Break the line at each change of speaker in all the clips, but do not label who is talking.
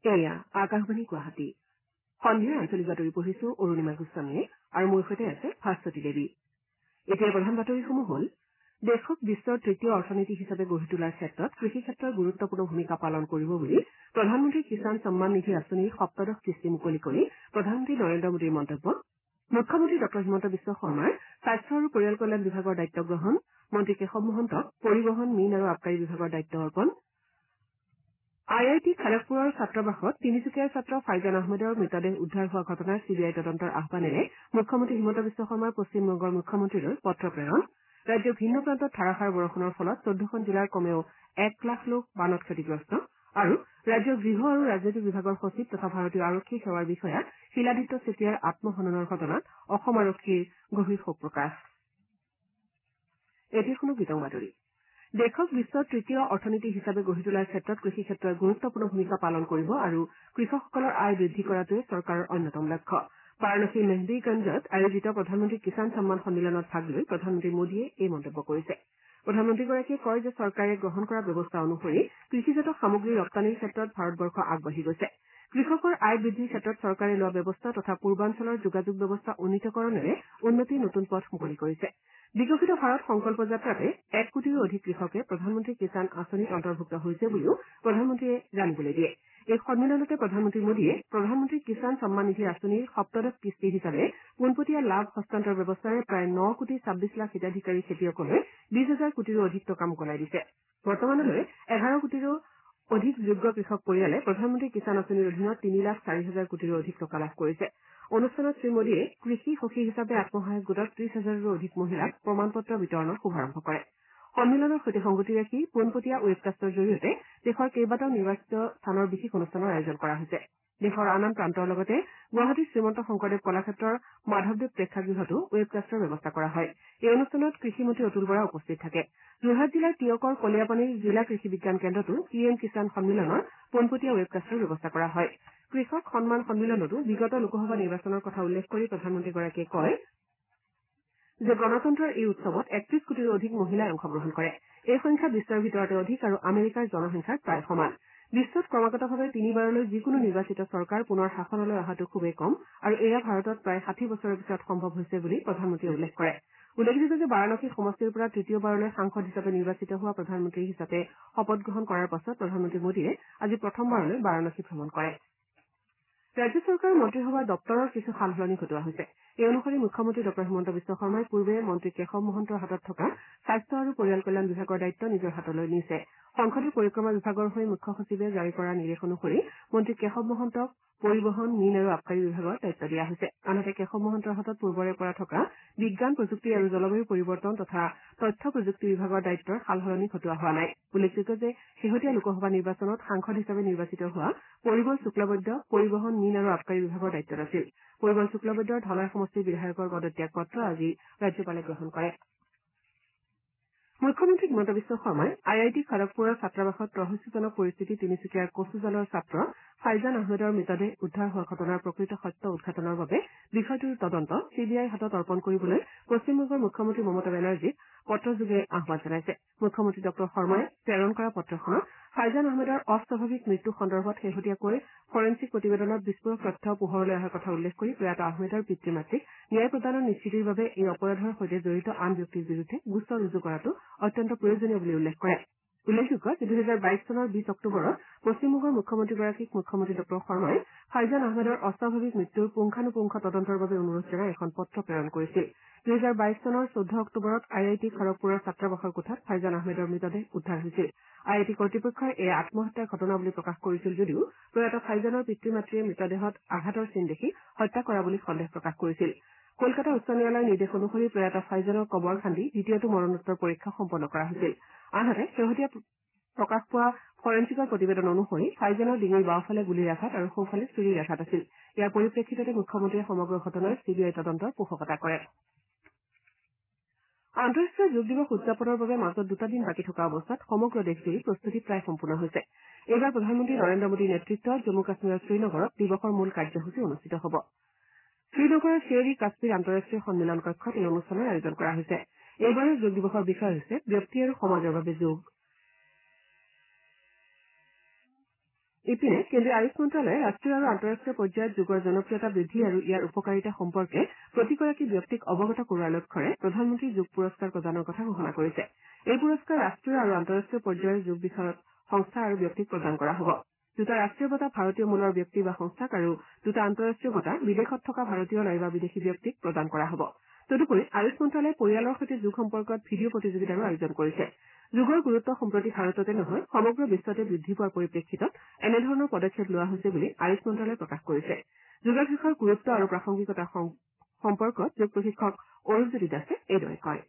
এয়া আকাশবাণী গুৱাহাটী সন্ধিয়াৰ আঞ্চলিক বাতৰি পঢ়িছো অৰুণিমা গোস্বামীয়ে আৰু মোৰ সৈতে আছে ভাস্বতী দেৱী। এতিয়া প্ৰধান বাতৰিসমূহ হ'ল দেশক বিশ্বৰ তৃতীয় অৰ্থনীতি হিচাপে গঢ়ি তোলাৰ ক্ষেত্ৰত কৃষি ক্ষেত্ৰৰ গুৰুত্বপূৰ্ণ ভূমিকা পালন কৰিব বুলি প্ৰধানমন্ত্ৰী কিষাণ সন্মান নিধি আঁচনিৰ সপ্তদশ কিস্তি মুকলি কৰি প্ৰধানমন্ত্ৰী নৰেন্দ্ৰ মোদীৰ মন্তব্য, মুখ্যমন্ত্ৰী ডঃ হিমন্ত বিশ্ব শৰ্মাৰ স্বাস্থ্য আৰু পৰিয়াল কল্যাণ বিভাগৰ দায়িত্ব গ্ৰহণ, মন্ত্ৰী কেশৱ মহন্তক পৰিবহণ, মীন আৰু আবকাৰী বিভাগৰ দায়িত্ব অৰ্পণ, IIT খাৰগপুৰৰ ছাত্ৰাবাসত তিনিচুকীয়াৰ ছাত্ৰ ফাইজান আহমেদৰ মৃতদেহ উদ্ধাৰ হোৱা ঘটনাৰ CBI তদন্তৰ আহানেৰে মুখ্যমন্ত্ৰী হিমন্ত বিশ্ব শৰ্মাৰ পশ্চিমবংগৰ মুখ্যমন্ত্ৰীলৈ পত্ৰ প্ৰেৰণ, ৰাজ্যৰ ভিন্ন প্ৰান্তত ধাৰাসাৰ বৰষুণৰ ফলত 14খন জিলাৰ কমেও 1 লাখ লোক বানত ক্ষতিগ্ৰস্ত আৰু ৰাজ্যৰ গৃহ আৰু ৰাজনৈতিক বিভাগৰ সচিব তথা ভাৰতীয় আৰক্ষী সেৱাৰ বিষয়া শিলাদিত্য চেতিয়াৰ আত্মহননৰ ঘটনাত অসম আৰক্ষীৰ গভীৰ শোক প্ৰকাশ। দেশক বিশ্বৰ তৃতীয় অৰ্থনীতি হিচাপে গঢ়ি তোলাৰ ক্ষেত্ৰত কৃষি ক্ষেত্ৰই গুৰুত্বপূৰ্ণ ভূমিকা পালন কৰিব আৰু কৃষকসকলৰ আয় বৃদ্ধি কৰাটোৱে চৰকাৰৰ অন্যতম লক্ষ্য। বাৰাণসীৰ মেহদীগঞ্জত আয়োজিত প্ৰধানমন্ত্ৰী কিষাণ সন্মান সন্মিলনত ভাগ লৈ প্ৰধানমন্ত্ৰী মোদীয়ে এই মন্তব্য কৰিছে। প্ৰধানমন্ত্ৰীগৰাকীয়ে কয় যে চৰকাৰে গ্ৰহণ কৰা ব্যৱস্থা অনুসৰি কৃষিজাত সামগ্ৰী ৰপ্তানিৰ ক্ষেত্ৰত ভাৰতবৰ্ষ আগবাঢ়ি গৈছে। কৃষকৰ আয় বৃদ্ধিৰ ক্ষেত্ৰত চৰকাৰে লোৱা ব্যৱস্থা তথা পূৰ্বাঞ্চলৰ যোগাযোগ ব্যৱস্থা উন্নীতকৰণেৰে উন্নতিৰ নতুন পথ মুকলি কৰিছে। বিকশিত ভাৰত সংকল্প যাত্ৰাতে 1 কোটিৰো অধিক কৃষকে প্ৰধানমন্ত্ৰী কিষাণ আঁচনিত অন্তৰ্ভুক্ত হৈছে বুলিও প্ৰধানমন্ত্ৰীয়ে জানিবলৈ দিয়ে। এই সন্মিলনতে প্ৰধানমন্ত্ৰী মোদীয়ে প্ৰধানমন্ত্ৰী কিষাণ সন্মান নিধি আঁচনিৰ সপ্তদশ কিস্তি হিচাপে পোনপটীয়া লাভ হস্তান্তৰ ব্যৱস্থাৰে প্ৰায় 9 কোটি 26 লাখ হিতাধিকাৰী খেতিয়কলৈ 20,000 কোটিৰো অধিক টকা মোকলাই দিছে। বৰ্তমানলৈ 11 কোটিৰো অধিক যোগ্য কৃষক পৰিয়ালে প্ৰধানমন্ত্ৰী কিষাণ আঁচনিৰ অধীনত 3,40,000 কোটিৰো অধিক টকা লাভ কৰিছে। অনুষ্ঠানত শ্ৰীমোদীয়ে কৃষি সখী হিচাপে আত্মসহায়ক গোটত 30,000ৰো অধিক মহিলাক প্ৰমাণ পত্ৰ বিতৰণৰ শুভাৰম্ভ কৰে। সন্মিলনৰ সৈতে সংগতি ৰাখি পোনপটীয়া ৱেবকাষ্টৰ জৰিয়তে দেশৰ কেইবাটাও নিৰ্বাচিত স্থানৰ বিশেষ অনুষ্ঠানৰ আয়োজন কৰা হৈছে। দেশৰ আন আন প্ৰান্তৰ লগতে গুৱাহাটীৰ শ্ৰীমন্ত শংকৰদেৱ কলাক্ষেত্ৰৰ মাধৱদেৱ প্ৰেক্ষাগৃহতো ৱেবকাষ্টৰ ব্যৱস্থা কৰা হয়। এই অনুষ্ঠানত কৃষিমন্ত্ৰী অতুল বৰা উপস্থিত থাকে। যোৰহাট জিলাৰ টিয়কৰ কলিয়াপানীৰ জিলা কৃষি বিজ্ঞান কেন্দ্ৰতো PM কিষাণ সন্মিলনৰ পোনপটীয়া ৱেবকাষ্টৰ ব্যৱস্থা কৰা হয়। কৃষক সন্মান সন্মিলনতো বিগত লোকসভা নিৰ্বাচনৰ কথা উল্লেখ কৰি প্ৰধানমন্ত্ৰীগৰাকীয়ে কয় যে গণতন্ত্ৰৰ এই উৎসৱত 31 কোটিৰো অধিক মহিলাই অংশগ্ৰহণ কৰে। এই সংখ্যা বিশ্বৰ ভিতৰতে অধিক আৰু আমেৰিকাৰ জনসংখ্যাৰ প্ৰায় সমান। বিশ্বত ক্ৰমাগতভাৱে 3বাৰলৈ যিকোনো নিৰ্বাচিত চৰকাৰ পুনৰ শাসনলৈ অহাটো খুবেই কম আৰু এয়া ভাৰতত প্ৰায় 60 বছৰৰ পিছত সম্ভৱ হৈছে বুলি প্ৰধানমন্ত্ৰীয়ে উল্লেখ কৰে। উল্লেখযোগ্য যে বাৰাণসী সমষ্টিৰ পৰা তৃতীয়বাৰলৈ সাংসদ হিচাপে নিৰ্বাচিত হোৱা প্ৰধানমন্ত্ৰী হিচাপে শপত গ্ৰহণ কৰাৰ পাছত প্ৰধানমন্ত্ৰী মোদীয়ে আজি প্ৰথমবাৰলৈ বাৰাণসী ভ্ৰমণ কৰে। ৰাজ্য চৰকাৰৰ মন্ত্ৰীসভাৰ দপ্তৰৰ কিছু সালসলনি ঘটোৱা হৈছে। এই অনুসৰি মুখ্যমন্ত্ৰী ডঃ হিমন্ত বিশ্ব শৰ্মাই পূৰ্বে মন্ত্ৰী কেশৱ মহন্তৰ হাতত থকা স্বাস্থ্য আৰু পৰিয়াল কল্যাণ বিভাগৰ দায়িত্ব নিজৰ হাতলৈ নিছে। সংসদীয় পৰিক্ৰমা বিভাগৰ হৈ মুখ্য সচিবে জাৰি কৰা নিৰ্দেশ অনুসৰি মন্ত্ৰী কেশৱ মহন্তক পৰিবহণ, মীন আৰু আবকাৰী বিভাগৰ দায়িত্ব দিয়া হৈছে। আনহাতে কেশৱ মহন্তৰ হাতত পূৰ্বৰে পৰা থকা বিজ্ঞান প্ৰযুক্তি আৰু জলবায়ু পৰিৱৰ্তন তথা তথ্য প্ৰযুক্তি বিভাগৰ দায়িত্বৰ সালসলনি ঘটোৱা হোৱা নাই। উল্লেখযোগ্য যে শেহতীয়া লোকসভা নিৰ্বাচনত সাংসদ হিচাপে নিৰ্বাচিত হোৱা পৰিমল শুক্লবৈদ্য পৰিবহণ, মীন আৰু আবকাৰী বিভাগৰ দায়িত্বত আছিল। পৰিমল শুক্লবৈদ্যৰ ধলাই সমষ্টিৰ বিধায়কৰ পদত্যাগ পত্ৰ আজি ৰাজ্যপালে গ্ৰহণ কৰে। মুখ্যমন্ত্ৰী হিমন্ত বিশ্ব শৰ্মাই IIT খাৰগপুৰৰ ছাত্ৰাবাসত ৰহস্যজনক পৰিস্থিতিত তিনিচুকীয়াৰ কচুজালৰ ছাত্ৰ ফাইজান আহমেদৰ মৃতদেহ উদ্ধাৰ হোৱা ঘটনাৰ প্ৰকৃত সত্য উদঘাটনৰ বাবে বিষয়টোৰ তদন্ত CBIৰ হাতত অৰ্পণ কৰিবলৈ পশ্চিমবংগৰ মুখ্যমন্ত্ৰী মমতা বেনাৰ্জীক পত্ৰযোগে আহ্বান জনাইছে। মুখ্যমন্ত্ৰী ডঃ শৰ্মাই প্ৰেৰণ কৰা পত্ৰখনত ফাইজান আহমেদৰ অস্বাভাৱিক মৃত্যু সন্দৰ্ভত শেহতীয়াকৈ ফৰেন্সিক প্ৰতিবেদনত বিস্ফোৰক তথ্য পোহৰলৈ অহাৰ কথা উল্লেখ কৰি প্ৰয়াত আহমেদৰ পিতৃ মাতৃক ন্যায় প্ৰদানৰ নিশ্চিতিৰ বাবে এই অপৰাধৰ সৈতে জড়িত আন ব্যক্তিৰ বিৰুদ্ধে গোচৰ ৰুজু কৰাটো অত্যন্ত প্ৰয়োজনীয় বুলি উল্লেখ কৰে। উল্লেখযোগ্য যে 2022 চনৰ 20 অক্টোবৰত পশ্চিমবংগৰ মুখ্যমন্ত্ৰীগৰাকীক মুখ্যমন্ত্ৰী ডঃ শৰ্মাই ফাইজান আহমেদৰ অস্বাভাৱিক মৃত্যুৰ পুংখানুপুংখ তদন্তৰ বাবে অনুৰোধ জনাই এখন পত্ৰ প্ৰেৰণ কৰিছিল। 2022 চনৰ 14 অক্টোবৰত IIT খড়গপুৰৰ ছাত্ৰাবাসৰ কোঠাত ফাইজান আহমেদৰ মৃতদেহ উদ্ধাৰ হৈছিল। IIT কৰ্তৃপক্ষই এয়া আত্মহত্যাৰ ঘটনা বুলি প্ৰকাশ কৰিছিল যদিও প্ৰয়াত ফাইজানৰ পিতৃ মাতৃয়ে মৃতদেহত আঘাতৰ চিন দেখি হত্যা কৰা বুলি সন্দেহ প্ৰকাশ কৰিছিল। কলকাতা উচ্চ ন্যায়ালয়ৰ নিৰ্দেশ অনুসৰি প্ৰয়াত ফাইজানৰ কবৰ খান্দি দ্বিতীয়টো মৰণোত্তৰ পৰীক্ষা সম্পন্ন কৰা হৈছিল। আনহাতে শেহতীয়া প্ৰকাশ পোৱা ফৰেন্সিকৰ প্ৰতিবেদন অনুসৰি ফাইজানৰ ডিঙিৰ বাওঁফালে গুলীৰ আঘাত আৰু সোঁফালে ছুৰীৰ আঘাত আছিল। ইয়াৰ পৰিপ্ৰেক্ষিততে মুখ্যমন্ত্ৰীয়ে সমগ্ৰ ঘটনাৰ CBI তদন্তৰ পোষকতা কৰে। আন্তঃৰাষ্ট্ৰীয় যোগ দিৱস উদযাপনৰ বাবে মাজত 2টা দিন বাকী থকা অৱস্থাত সমগ্ৰ দেশজুৰি প্ৰস্তুতি প্ৰায় সম্পূৰ্ণ হৈছে। এইবাৰ প্ৰধানমন্ত্ৰী নৰেন্দ্ৰ মোদীৰ নেতৃত্বত জম্মু কাশ্মীৰৰ শ্ৰীনগৰত দিৱসৰ মূল কাৰ্যসূচী অনুষ্ঠিত হ'ব। শ্ৰীনগৰৰ শ্বেৰ-ই কাশ্মীৰ আন্তঃৰাষ্ট্ৰীয় সন্মিলন কক্ষত এই অনুষ্ঠানৰ আয়োজন কৰা হৈছে। এইবাৰৰ যোগ দিৱসৰ বিষয় হৈছে ব্যক্তি আৰু সমাজৰ বাবে যোগ। ইপিনে কেন্দ্ৰীয় আয়ুষ মন্ত্ৰালয়ে ৰাষ্ট্ৰীয় আৰু আন্তঃৰাষ্ট্ৰীয় পৰ্যায়ত যোগৰ জনপ্ৰিয়তা বৃদ্ধি আৰু ইয়াৰ উপকাৰিতা সম্পৰ্কে প্ৰতিগৰাকী ব্যক্তিক অৱগত কৰোৱাৰ লক্ষ্যৰে প্ৰধানমন্ত্ৰী যোগ পুৰস্কাৰ প্ৰদানৰ কথা ঘোষণা কৰিছে। এই পুৰস্কাৰ ৰাষ্ট্ৰীয় আৰু আন্তঃৰাষ্ট্ৰীয় পৰ্যায়ৰ যোগ বিষয়ক সংস্থা আৰু ব্যক্তিক প্ৰদান কৰা হ'ব। দুটা ৰাষ্ট্ৰীয় বঁটা ভাৰতীয় মূলৰ ব্যক্তি বা সংস্থাক আৰু দুটা আন্তঃৰাষ্ট্ৰীয় বঁটা বিদেশত থকা ভাৰতীয় নাইবা বিদেশী ব্যক্তিক প্ৰদান কৰা হ'ব। তদুপৰি আয়ুষ মন্ত্ৰালয়ে পৰিয়ালৰ সৈতে যোগ সম্পৰ্কত ভিডিঅ' প্ৰতিযোগিতাৰো আয়োজন কৰিছে। যোগৰ গুৰুত্ব সম্প্ৰতি ভাৰততে নহয় সমগ্ৰ বিশ্বতে বৃদ্ধি পোৱাৰ পৰিপ্ৰেক্ষিতত এনেধৰণৰ পদক্ষেপ লোৱা হৈছে বুলি আয়ুষ মন্ত্ৰালয়ে প্ৰকাশ কৰিছে। যোগাভ্যাসৰ গুৰুত্ব আৰু প্ৰাসংগিকতা সম্পৰ্কত যোগ প্ৰশিক্ষক অৰুণজ্যোতি দাসে এইদৰে কয়।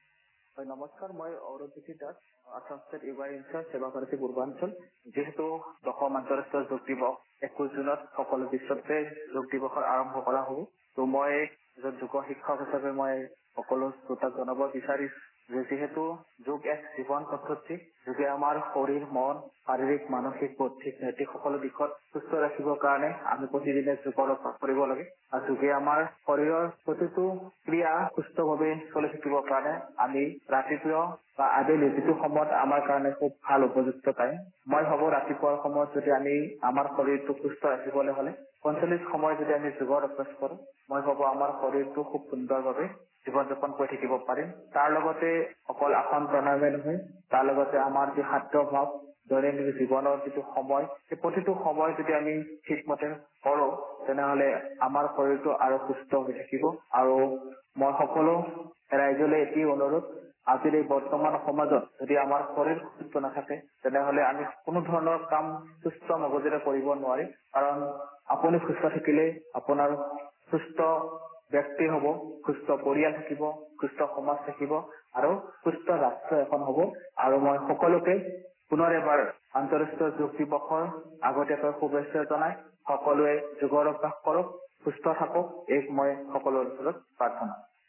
নমস্কাৰ, মই অৰুণজ্যোতি দাস, আসাম ষ্টেট ইউৱাৰ ইনচাৰ্জ সেৱা ভাৰতী পূৰ্বাঞ্চল। যিহেতু 10ম আন্তঃৰাষ্ট্ৰীয় যোগ দিৱস 21 জুনত সকলো বিশ্বতে যোগ দিৱসৰ আৰম্ভ কৰা হ'ব, ত' মই এজন যোগ শিক্ষক হিচাপে মই সকলো শ্ৰোতাক জনাব বিচাৰিছো যে যিহেতু যোগ এক জীৱন পদ্ধতি, যোগে আমাৰ শৰীৰ, মন, শাৰীৰিক, মানসিক, বৌদ্ধিক, নৈতিক সকলো দিশত সুস্থ ৰাখিবৰ কাৰণে আমি প্ৰতিদিনে যোগৰ অভ্যাস কৰিব লাগে। আৰু যোগে আমাৰ শৰীৰৰ প্ৰতিটো ক্ৰিয়া সুস্থভাৱে চলি থাকিবৰ কাৰণে আমি ৰাতিপুৱা বা আবেলি যিটো সময়ত আমাৰ কাৰণে খুব ভাল উপযুক্ত টাইম। মই ভাবো ৰাতিপুৱাৰ সময়ত যদি আমি আমাৰ শৰীৰটো সুস্থ ৰাখিবলৈ হ'লে 45 সময় যদি আমি যোগৰ অভ্যাস কৰোঁ, মই ভাবো আমাৰ শৰীৰটো খুব সুন্দৰভাৱে জীৱন যাপন কৰি থাকিব পাৰিম। তাৰ লগতে অকল আসন প্ৰণায়ামে নহয়, তাৰ লগতে আমাৰ যি খাদ্যাভ্যাস, দৈনন্দিন জীৱনৰ যিটো সময়, সেই প্ৰতিটো সময় যদি আমি ঠিকমতে কৰোঁ, তেনেহলে আমাৰ শৰীৰটো আৰু সুস্থ হৈ থাকিব। আৰু মই সকলো ৰাইজলৈ এটি অনুৰোধ, আজিৰ এই বৰ্তমান সমাজত যদি আমাৰ শৰীৰ সুস্থ নাথাকে, তেনেহলে আমি কোনো ধৰণৰ কাম সুস্থ মগজেৰে কৰিব নোৱাৰিম। কাৰণ আপুনি সুস্থ থাকিলে আপোনাৰ সুস্থ ব্যক্তি হ'ব, সুস্থ পৰিয়াল থাকিব, সুস্থ সমাজ থাকিব আৰু সুস্থ ৰাষ্ট্ৰ এখন হ'ব। আৰু মই সকলোকে পুনৰ এবাৰ আন্তঃৰাষ্ট্ৰীয় যোগ দিৱসৰ আগতীয়াকৈ শুভেচ্ছা জনাই সকলোৱে যোগৰ অভ্যাস কৰক, সুস্থ থাকক, এই মই সকলোৰে ওচৰত প্ৰাৰ্থনা।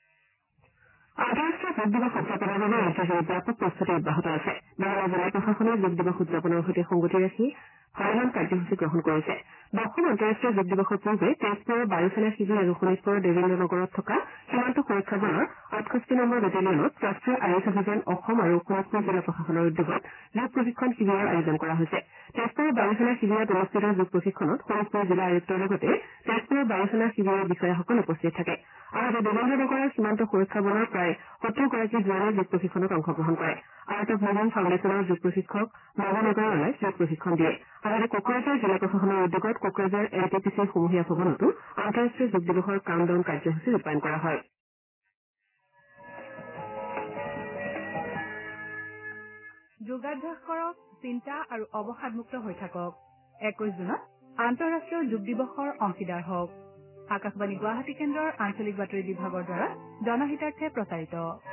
আন্তঃৰাষ্ট্ৰীয় যোগ দিৱস উদযাপনৰ বাবে ৰাজ্যজুৰি ব্যাপক প্ৰস্তুতি অব্যাহত আছে। বিভিন্ন জিলা প্ৰশাসনে যোগ দিৱস উদযাপনৰ সৈতে সংগতি ৰাখি ভালেমান কাৰ্যসূচী গ্ৰহণ কৰিছে। 10ম আন্তঃৰাষ্ট্ৰীয় যোগ দিৱসৰ পূৰ্বে তেজপুৰৰ বায়ুসেনা শিবিৰ আৰু শোণিতপুৰৰ দেৱেন্দ্ৰনগৰত থকা সীমান্ত সুৰক্ষা বলৰ 68 নম্বৰ বেটেলিয়নত ৰাষ্ট্ৰীয় আয়ুষ অভিযান অসম আৰু শোণিতপুৰ জিলা প্ৰশাসনৰ উদ্যোগত যোগ প্ৰশিক্ষণ শিবিৰৰ আয়োজন কৰা হৈছে। তেজপুৰৰ বায়ুসেনা শিবিৰত অনুষ্ঠিত যোগ প্ৰশিক্ষণত শোণিতপুৰ জিলা আয়ুক্তৰ লগতে তেজপুৰৰ বায়ুসেনা শিবিৰৰ বিষয়াসকল উপস্থিত থাকে। আনহাতে দেৱেন্দ্ৰনগৰৰ সীমান্ত সুৰক্ষা বলৰ প্ৰায় 70 গৰাকী জোৱানে যোগ প্ৰশিক্ষণত অংশগ্ৰহণ কৰে। আৰ্ট অব লিভিং ফাউণ্ডেশ্যনৰ যোগ প্ৰশিক্ষক নৱন আগৰৱালাই যোগ প্ৰশিক্ষণ দিয়ে। আনহাতে কোকৰাঝাৰ জিলা প্ৰশাসনৰ উদ্যোগত কোকৰাঝাৰ NTPCৰ সমূহীয়া ভৱনতো আন্তঃৰাষ্ট্ৰীয় যোগ দিৱসৰ কাউণ্টডাউন কাৰ্যসূচী ৰূপায়ণ কৰা হয়। যোগাভ্যাস কৰক, চিন্তা আৰু অৱসাদমুক্ত হৈ থাকক। 21 জুনত আন্তঃৰাষ্ট্ৰীয় যোগ দিৱসৰ অংশীদাৰ হওক। আকাশবাণী গুৱাহাটী কেন্দ্ৰৰ আঞ্চলিক বাতৰি বিভাগৰ দ্বাৰা জনহিতাৰ্থে প্ৰচাৰিত।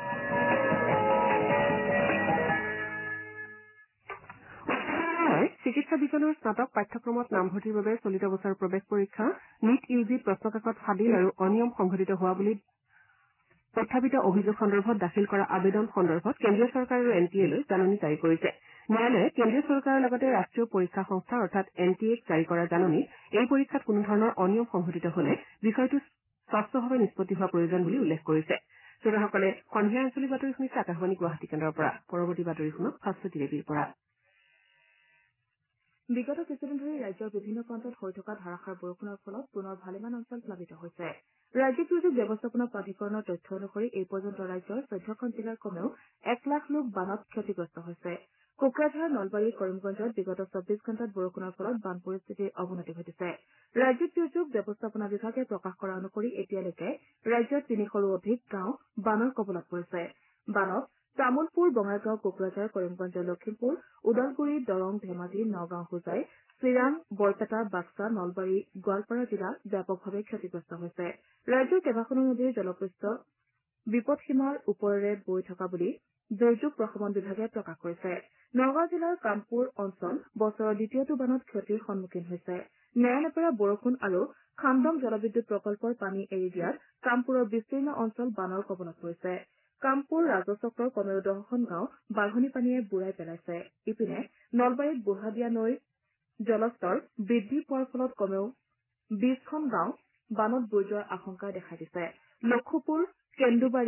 চিকিৎসা বিজ্ঞানৰ স্নাতক পাঠ্যক্ৰমত নামভৰ্তিৰ বাবে চলিত বছৰৰ প্ৰৱেশ পৰীক্ষা নীট ইউজিৰ প্ৰশ্নকাকত ফাদিল আৰু অনিয়ম সংঘটিত হোৱা বুলি উত্থাপিত অভিযোগ সন্দৰ্ভত দাখিল কৰা আবেদন সন্দৰ্ভত কেন্দ্ৰীয় চৰকাৰ আৰু NTA-লৈ জাননী জাৰি কৰিছে। ন্যায়ালয়ে কেন্দ্ৰীয় চৰকাৰৰ লগতে ৰাষ্ট্ৰীয় পৰীক্ষা সংস্থা অৰ্থাৎ NTA-ক জাৰি কৰা জাননীত এই পৰীক্ষাত কোনো ধৰণৰ অনিয়ম সংঘটিত হলে বিষয়টো স্বচ্ছভাৱে নিষ্পত্তি হোৱা প্ৰয়োজন বুলি উল্লেখ কৰিছে। শ্ৰোতাসকলে সন্ধিয়া আঞ্চলিক বাতৰি শুনিছে আকাশবাণী গুৱাহাটী কেন্দ্ৰৰ পৰা। পৰৱৰ্তী বাতৰি শুনক ভাস্বতী দেৱীৰ পৰা। বিগত কিছুদিন ধৰি ৰাজ্যৰ বিভিন্ন প্ৰান্তত হৈ থকা ধাৰাসাৰ বৰষুণৰ ফলত পুনৰ ভালেমান অঞ্চল প্লাবিত হৈছে। ৰাজ্যিক দুৰ্যোগ ব্যৱস্থাপনা প্ৰাধিকৰণৰ তথ্য অনুসৰি এই পৰ্যন্ত ৰাজ্যৰ 14খন জিলাৰ কমেও 1 লাখ লোক বানত ক্ষতিগ্ৰস্ত হৈছে। কোকৰাঝাৰ, নলবাৰী, কৰিমগঞ্জত বিগত 24 ঘণ্টাত বৰষুণৰ ফলত বান পৰিস্থিতিৰ অৱনতি ঘটিছে। ৰাজ্যিক দুৰ্যোগ ব্যৱস্থাপনা বিভাগে প্ৰকাশ কৰা অনুসৰি এতিয়ালৈকে ৰাজ্যত 300ৰো অধিক গাঁও বানৰ কবলত পৰিছে। বানত তামুলপুৰ, বঙাইগাঁও, কোকৰাঝাৰ, কৰিমগঞ্জ, লখিমপুৰ, ওদালগুৰি, দৰং, ধেমাজি, নগাঁও, হোজাই, চিৰাং, বৰপেটা, বাক্সা, নলবাৰী, গোৱালপাৰা জিলা ব্যাপকভাৱে ক্ষতিগ্ৰস্ত হৈছে। ৰাজ্যৰ কেইবাখনো নদীৰ জলপৃষ্ঠ বিপদসীমাৰ ওপৰেৰে বৈ থকা বুলি দুৰ্যোগ প্ৰশমন বিভাগে প্ৰকাশ কৰিছে। নগাঁও জিলাৰ কামপুৰ অঞ্চল বছৰৰ দ্বিতীয়টো বানত ক্ষতিৰ সন্মুখীন হৈছে। নেৰানেপেৰা বৰষুণ আৰু খামদং জলবিদ্যুৎ প্ৰকল্পৰ পানী এৰি দিয়াত কামপুৰৰ বিস্তীৰ্ণ অঞ্চল বানৰ কবলত পৰিছে। কামপুৰ ৰাজচক্ৰৰ কমেও 10খন গাঁও বাঢ়নি পানীয়ে বুৰাই পেলাইছে। ইপিনে নলবাৰীত বুঢ়াদিয়া নৈৰ জলস্তৰ বৃদ্ধি পোৱাৰ ফলত কমেও 20খন গাঁও বানত বুৰ যোৱাৰ আশংকা দেখা দিছে। লক্ষুপুৰ, কেন্দুবাৰী,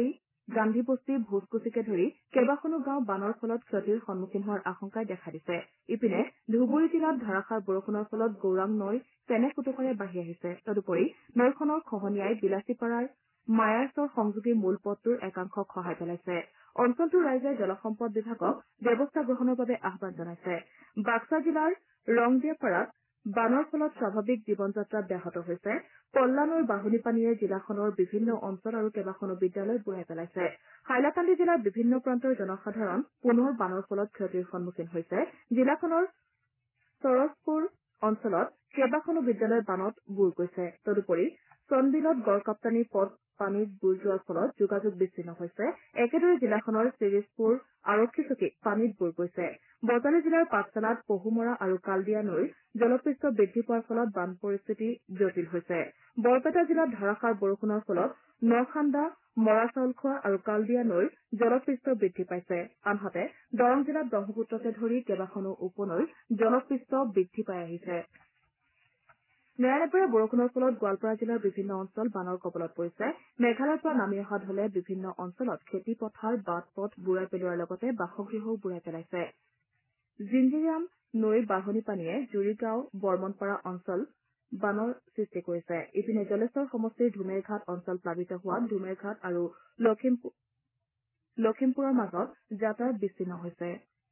গান্ধী বস্তি ভোজকুচিকে ধৰি কেইবাখনো গাঁও বানৰ ফলত ক্ষতিৰ সন্মুখীন হোৱাৰ আশংকাই দেখা দিছে ইপিনে ধুবুৰী জিলাত ধাৰাসাৰ বৰষুণৰ ফলত গৌৰাং নৈ ফেনে ফুটুকাৰে বাঢ়ি আহিছে তদুপৰি নৈখনৰ খহনীয়াই বিলাচীপাৰাৰ মায়াৰচৰ সংযোগী মূল পথটোৰ একাংশক খহাই পেলাইছে অঞ্চলটোৰ ৰাইজে জলসম্পদ বিভাগক ব্যৱস্থা গ্ৰহণৰ বাবে আহ্বান জনাইছে বাক্সা জিলাৰ ৰংদিয়াপাৰাত বানৰ ফলত স্বাভাৱিক জীৱন যাত্ৰা ব্যাহত হৈছে কল্লা নৈৰ বাঢ়নী পানীয়ে জিলাখনৰ বিভিন্ন অঞ্চল আৰু কেইবাখনো বিদ্যালয় বুৰাই পেলাইছে হাইলাকান্দি জিলাৰ বিভিন্ন প্ৰান্তৰ জনসাধাৰণ পুনৰ বানৰ ফলত ক্ষতিৰ সন্মুখীন হৈছে জিলাখনৰ চৰজপুৰ অঞ্চলত কেইবাখনো বিদ্যালয় বানত বুৰ গৈছে তদুপৰি চনবিলত গড়কাপ্তানী পথ পানীত বুৰ যোৱাৰ ফলত যোগাযোগ বিচ্ছিন্ন হৈছে একেদৰে জিলাখনৰ চিৰিজপুৰ আৰক্ষী চকী পানীত বুৰ গৈছে বজালী জিলাৰ পাঠশালাত পহুমৰা আৰু কালদিয়া নৈৰ জলপৃষ্ঠ বৃদ্ধি পোৱাৰ ফলত বান পৰিস্থিতি জটিল হৈছে বৰপেটা জিলাত ধাৰাসাৰ বৰষুণৰ ফলত নখান্দা মৰাচাউলখোৱা আৰু কালদিয়া নৈৰ জলপৃষ্ঠ বৃদ্ধি পাইছে আনহাতে দৰং জিলাত ব্ৰহ্মপুত্ৰকে ধৰি কেইবাখনো উপনৈৰ জলপৃষ্ঠ বৃদ্ধি পাই আহিছে নেৰানেপেৰা বৰষুণৰ ফলত গোৱালপাৰা জিলাৰ বিভিন্ন অঞ্চল বানৰ কবলত পৰিছে মেঘালয়ৰ পৰা নামি অহা ঢলে বিভিন্ন অঞ্চলত খেতি পথাৰ বাট পথ বুৰাই পেলোৱাৰ লগতে বাসগৃহও বুৰাই পেলাইছে জিঞ্জিৰাম নৈৰ বাঢ়নী পানীয়ে জুৰিগাঁও বৰ্মনপাৰা অঞ্চল বানৰ সৃষ্টি কৰিছে ইপিনে জলেশ্বৰ সমষ্টিৰ ধুমেৰঘাট অঞ্চল প্লাবিত হোৱাত ধুমেৰঘাট আৰু লখিমপুৰৰ মাজত যাতায়াত বিচ্ছিন্ন হৈছে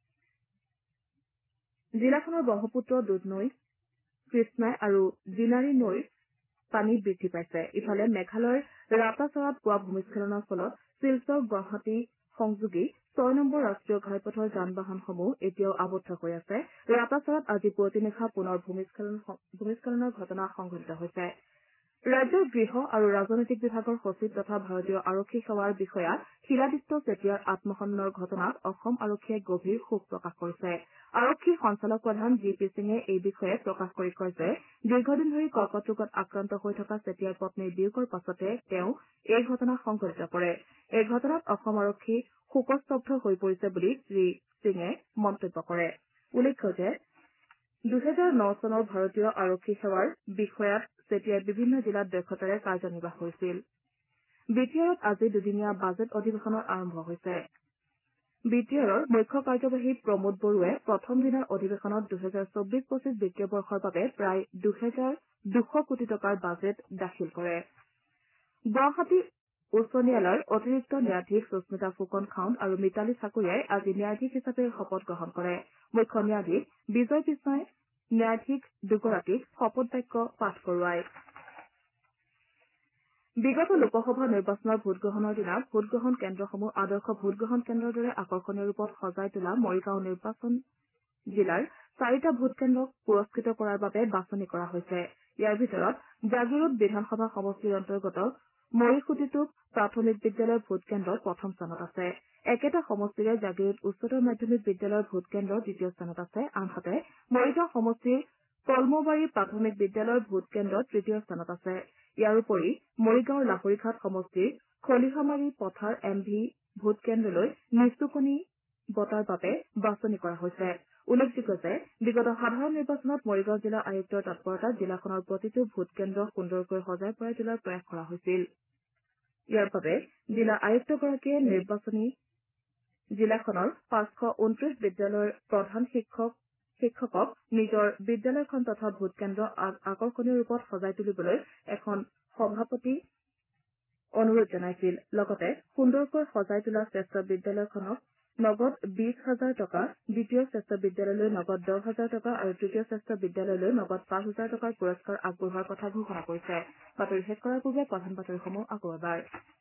জিলাখনৰ ব্ৰহ্মপুত্ৰ দুধনৈ কৃষ্ণাই আৰু জিনাৰী নৈৰ পানী বৃদ্ধি পাইছে ইফালে মেঘালয়ৰ ৰাতাচৰাত হোৱা ভূমিস্খলনৰ ফলত শিলচৰ গুৱাহাটী সংযোগী 6 নম্বৰ ৰাষ্ট্ৰীয় ঘাইপথৰ যান বাহনসমূহ এতিয়াও আবদ্ধ হৈ আছে ৰাতাচৰাত আজি পুৱতি নিশা পুনৰ ভূমিস্খলনৰ ঘটনা সংঘটিত হৈছে ৰাজ্যৰ গৃহ আৰু ৰাজনৈতিক বিভাগৰ সচিব তথা ভাৰতীয় আৰক্ষী সেৱাৰ বিষয়া শিলাদিত্য চেতিয়াৰ আত্মসন্মানৰ ঘটনাত অসম আৰক্ষীয়ে গভীৰ শোক প্ৰকাশ কৰিছে আৰক্ষী সঞ্চালক প্ৰধান জি পি সিঙে এই বিষয়ে প্ৰকাশ কৰি কয় যে দীৰ্ঘদিন ধৰি কৰ্কট ৰোগত আক্ৰান্ত হৈ থকা চেতিয়াৰ পত্নীৰ বিয়োগৰ পাছতে তেওঁ এই ঘটনা সংঘটিত কৰে এই ঘটনাত অসম আৰক্ষী শোকস্তব্ধ হৈ পৰিছে বুলি শ্ৰী সিঙে মন্তব্য কৰে উল্লেখ্য যে 2009 চনৰ ভাৰতীয় আৰক্ষী সেৱাৰ বিষয়াত চেতিয়াই বিভিন্ন জিলাত দক্ষতাৰে কাৰ্যনিৰ্বাহ কৰিছিল বি টি আৰত আজি দুদিনীয়া বাজেট অধিৱেশনৰ আৰম্ভ হৈছে বি টি আৰৰ মুখ্য কাৰ্যবাহী প্ৰমোদ বড়োৱে প্ৰথম দিনাৰ অধিৱেশনত 2024-25 বিত্তীয় বৰ্ষৰ বাবে প্ৰায় 2,200 কোটি টকাৰ বাজেট দাখিল কৰে গুৱাহাটী উচ্চ ন্যায়ালয়ৰ অতিৰিক্ত ন্যায়াধীশ সুস্মিতা ফুকন খাউণ্ড আৰু মিতালী চাকুৰীয়াই আজি ন্যায়াধীশ হিচাপে শপত গ্ৰহণ কৰে মুখ্য ন্যায়াধীশ বিজয় কৃষ্ণই ন্যায়াধীশ দুগৰাকীক শপত বাক্য পাঠ কৰোৱায় বিগত লোকসভা নিৰ্বাচনৰ ভোটগ্ৰহণৰ দিনা ভোটগ্ৰহণ কেন্দ্ৰসমূহ আদৰ্শ ভোটগ্ৰহণ কেন্দ্ৰৰ দৰে আকৰ্ষণীয় ৰূপত সজাই তোলা মৰিগাঁও নিৰ্বাচন জিলাৰ 4টা ভোটকেন্দ্ৰক পুৰস্কৃত কৰাৰ বাবে বাছনি কৰা হৈছে ইয়াৰ ভিতৰত জাগিৰোড বিধানসভা সমষ্টিৰ অন্তৰ্গত মৰিখুটিটোপ প্ৰাথমিক বিদ্যালয়ৰ ভোটকেন্দ্ৰত প্ৰথম স্থানত আছে একেটা সমষ্টিৰে জাগিৰোড উচ্চতৰ মাধ্যমিক বিদ্যালয়ৰ ভোটকেন্দ্ৰ দ্বিতীয় স্থানত আছে আনহাতে মৰিগাঁও সমষ্টিৰ কলমবাৰী প্ৰাথমিক বিদ্যালয়ৰ ভোটকেন্দ্ৰ তৃতীয় স্থানত আছে ইয়াৰ উপৰি মৰিগাঁৱৰ লাহৰীঘাট সমষ্টিৰ খলিহামাৰী পথাৰ এম ভি ভোটকেন্দ্ৰলৈ নিচুকনি বঁটাৰ বাবে বাছনি কৰা হৈছে উল্লেখযোগ্য যে বিগত সাধাৰণ নিৰ্বাচনত মৰিগাঁও জিলা আয়ুক্তৰ তৎপৰতাত জিলাখনৰ প্ৰতিটো ভোটকেন্দ্ৰ সুন্দৰকৈ সজাই পৰাই তোলাৰ প্ৰয়াস কৰা হৈছিল ইয়াৰ বাবে জিলা আয়ুক্তগৰাকীয়ে নিৰ্বাচনী জিলাখনৰ 529 বিদ্যালয়ৰ প্ৰধান শিক্ষকক নিজৰ বিদ্যালয়খন তথা ভোটকেন্দ্ৰ আকৰ্ষণীয় ৰূপত সজাই তুলিবলৈ এখন সভাপতি অনুৰোধ জনাইছিল লগতে সুন্দৰকৈ সজাই তোলা শ্ৰেষ্ঠ বিদ্যালয়খনক নগদ 20,000 টকা দ্বিতীয় শ্ৰেষ্ঠ বিদ্যালয়লৈ নগদ 10,000 টকা আৰু তৃতীয় শ্ৰেষ্ঠ বিদ্যালয়লৈ নগদ 5,000 টকাৰ পুৰস্কাৰ আগবঢ়োৱাৰ কথা ঘোষণা কৰিছে বাতৰি শেষ কৰাৰ পূৰ্বে প্ৰধান বাতৰিসমূহ আকৌ এবাৰ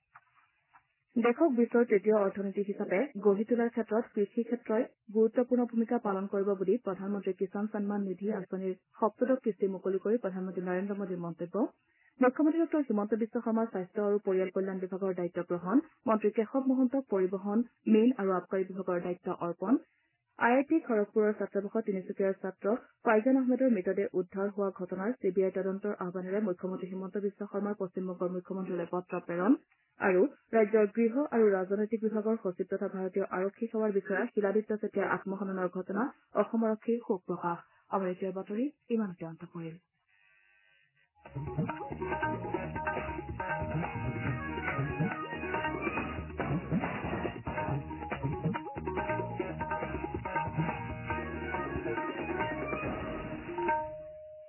দেশক বিশ্বৰ তৃতীয় অৰ্থনীতি হিচাপে গঢ়ি তোলাৰ ক্ষেত্ৰত কৃষি ক্ষেত্ৰই গুৰুত্বপূৰ্ণ ভূমিকা পালন কৰিব বুলি প্ৰধানমন্ত্ৰী কিষাণ সন্মান নিধি আঁচনিৰ 7ম কিস্তি মুকলি কৰি প্ৰধানমন্ত্ৰী নৰেন্দ্ৰ মোদীৰ মন্তব্য মুখ্যমন্ত্ৰী ডঃ হিমন্ত বিশ্ব শৰ্মাৰ স্বাস্থ্য আৰু পৰিয়াল কল্যাণ বিভাগৰ দায়িত্ব গ্ৰহণ মন্ত্ৰী কেশৱ মহন্তক পৰিবহণ মীন আৰু আবকাৰী বিভাগৰ দায়িত্ব অৰ্পণ IIT খড়গপুৰৰ ছাত্ৰবাসত তিনিচুকীয়াৰ ছাত্ৰ ফাইজান আহমেদৰ মৃতদেহ উদ্ধাৰ হোৱা ঘটনাৰ CBI তদন্তৰ আহ্বানেৰে মুখ্যমন্ত্ৰী হিমন্ত বিশ্ব শৰ্মাৰ পশ্চিমবংগৰ মুখ্যমন্ত্ৰীলৈ পত্ৰ প্ৰেৰণ আৰু ৰাজ্যৰ গৃহ আৰু ৰাজনৈতিক বিভাগৰ সচিব তথা ভাৰতীয় আৰক্ষী সেৱাৰ বিষয়া শিলাদিত্য চেতিয়াৰ আত্মসন্মানৰ ঘটনা অসম আৰক্ষীৰ শোক প্ৰকাশ আমাৰ এতিয়া বাতৰি ইমানতে অন্ত পৰিল